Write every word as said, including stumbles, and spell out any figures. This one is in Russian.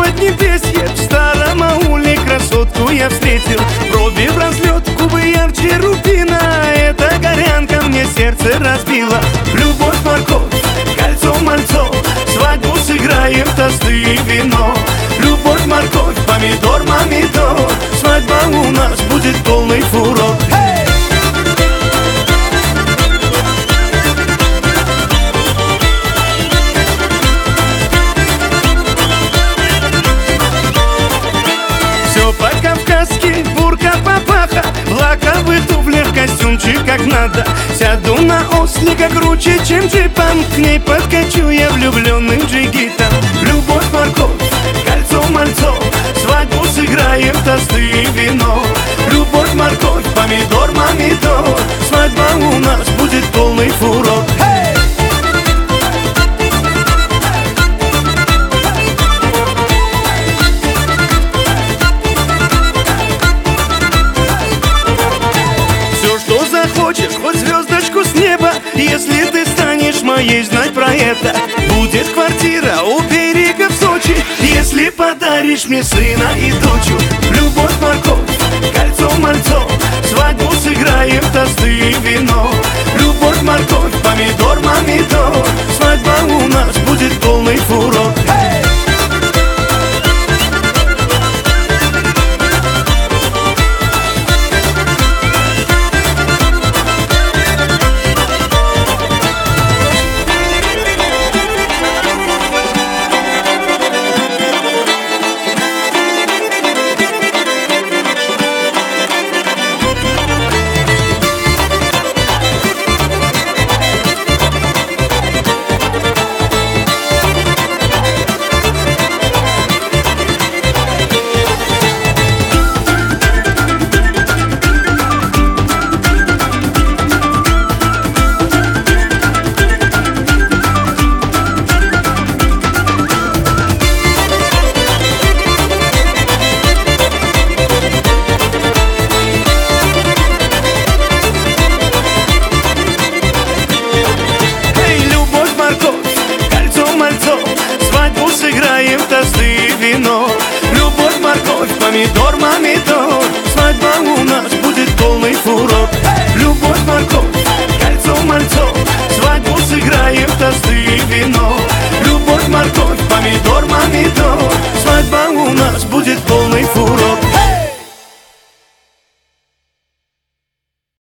Поднебесье, в старом ауле красотку я встретил. Брови в разлет, губы ярче рубина. Эта горянка мне сердце разбила. Любовь, морковь, кольцо, мальцо, свадьбу сыграем, тосты и вино. Любовь, морковь, помидор, помидор, свадьба у нас будет полный фурор. Hey! По-кавказски, бурка, папаха, в лаковых туфлях, костюмчик как надо. Сяду на ослика круче, чем джипом, к ней подкачу я влюбленным джигитом. Любовь, морковь, кольцо, мальцо, свадьбу сыграем, тосты и вино. Любовь, морковь, помидор, помидор, свадьба у нас будет полный фурор. Hey! Хочешь хоть звездочку с неба, если ты станешь моей, знать про это. Будет квартира у берега в Сочи, если подаришь мне сына и дочу. Любовь, морковь, кольцо, мальцо, свадьбу сыграем, тосты и вино. Любовь, морковь, помидор, помидор, свадьба у нас будет полный фурор. Hey! Тосты и вино. Любовь, морковь, помидор, помидор, свадьба у нас будет полный фурор. Любовь, морковь, кольцо, мальцо, свадьбу сыграем, тосты и вино. Любовь, морковь, помидор, помидор, свадьба у нас будет полный фурор.